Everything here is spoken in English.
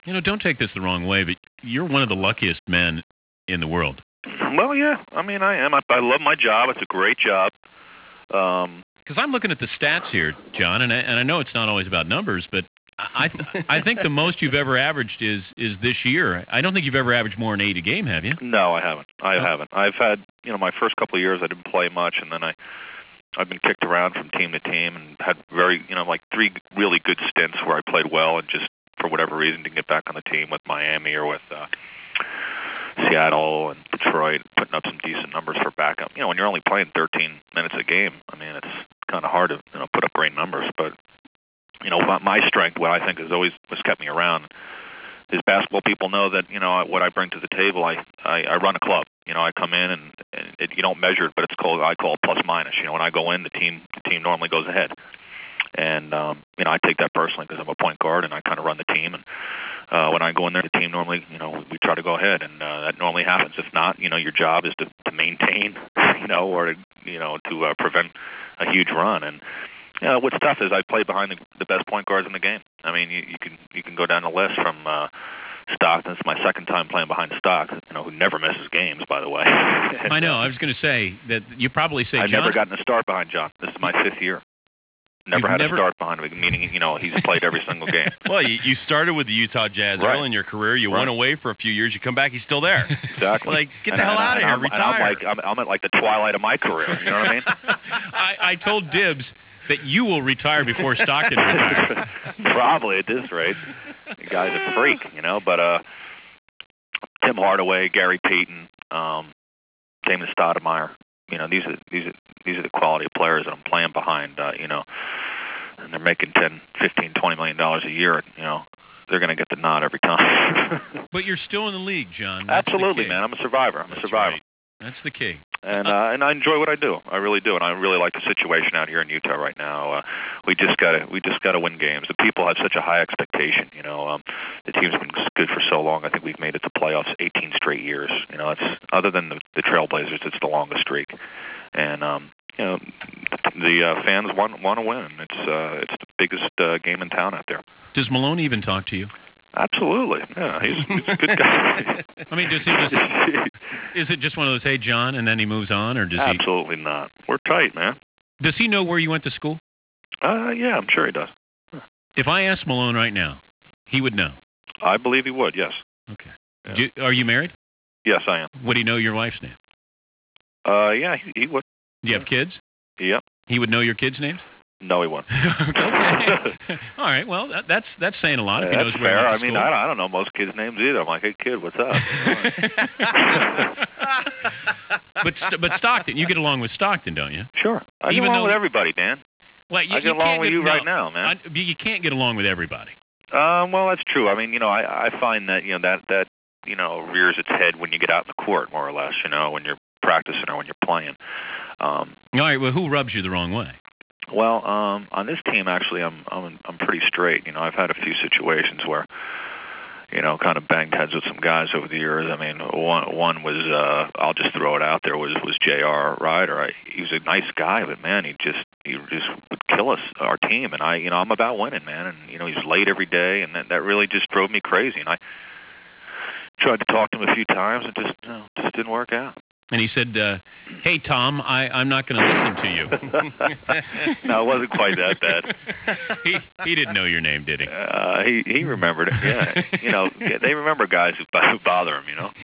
Don't take this the wrong way, but you're one of the luckiest men in the world. Well, yeah. I mean, I am. I love my job. It's a great job. Because I'm looking at the stats here, John, and I know it's not always about numbers, but I think the most you've ever averaged is this year. I don't think you've ever averaged more than 8 a game, have you? No, I haven't. I haven't. I've had, my first couple of years I didn't play much, and then I've been kicked around from team to team and had very, like 3 really good stints where I played well and just for whatever reason didn't get back on the team with Miami or with Seattle and Detroit, putting up some decent numbers for backup. When you're only playing 13 minutes a game, I mean, it's kind of hard to put up great numbers. But my strength, what I think has always kept me around, is basketball people know that what I bring to the table. I run a club. I come in and you don't measure it, but I call it plus minus. When I go in, the team normally goes ahead, and I take that personally because I'm a point guard and I kind of run the team. And when I go in there, the team normally, we try to go ahead, and that normally happens. If not, your job is to maintain, or to prevent a huge run. And what's tough is I play behind the best point guards in the game. I mean, you can go down the list from Stockton. It's my second time playing behind Stock, who never misses games, by the way. I know. I was going to say that you probably say I've John. never gotten a start behind John. This is my 5th year. Never had a start behind him, meaning, he's played every single game. Well, you started with the Utah Jazz early in your career. You went away for a few years. You come back, he's still there. Exactly. Get the hell out of here. Retire. I'm at the twilight of my career. You know what I mean? I told Dibbs that you will retire before Stockton retires. Probably at this rate. The guy's a freak, But Tim Hardaway, Gary Payton, Damon Stoudemire. These are the quality of players that I'm playing behind. And they're making $10, $15, $20 million a year. They're going to get the nod every time. But you're still in the league, John. That's absolutely, man. I'm a survivor. That's survivor. Right. That's the key. And I enjoy what I do. I really do, and I really like the situation out here in Utah right now. We just gotta win games. The people have such a high expectation. The team's been good for so long. I think we've made it to playoffs 18 straight years. It's other than the Trailblazers, it's the longest streak. And the fans want to win. It's the biggest game in town out there. Does Malone even talk to you? Absolutely. Yeah, he's a good guy. I mean, does he just? Is it just one of those, hey, John, and then he moves on, or does he? Absolutely not. We're tight, man. Does he know where you went to school? Yeah, I'm sure he does. If I asked Malone right now, he would know. I believe he would, yes. Okay. Yeah. Are you married? Yes, I am. Would he know your wife's name? Yeah, he would. Do you have kids? Yep. He would know your kids' names? No, he won't. Okay. All right. Well, that's saying a lot if he knows that's where fair. you went I to mean, school. I don't know most kids' names either. I'm like, hey, kid, what's up? But Stockton, you get along with Stockton, don't you? Sure. I get along with everybody, Dan. Well, I get along with you right now, man. You can't get along with everybody. Well, that's true. I mean, I find that that rears its head when you get out in the court, more or less. When you're practicing or when you're playing. All right. Well, who rubs you the wrong way? Well, on this team, actually, I'm pretty straight. I've had a few situations where, kind of banged heads with some guys over the years. I mean, one was, I'll just throw it out there, was J.R. Ryder. He was a nice guy, but man, he just would kill us, our team. And I'm about winning, man. And he's late every day, and that really just drove me crazy. And I tried to talk to him a few times, and just didn't work out. And he said, hey, Tom, I'm not going to listen to you. No, it wasn't quite that bad. He didn't know your name, did he? He remembered it, yeah. They remember guys who bother him,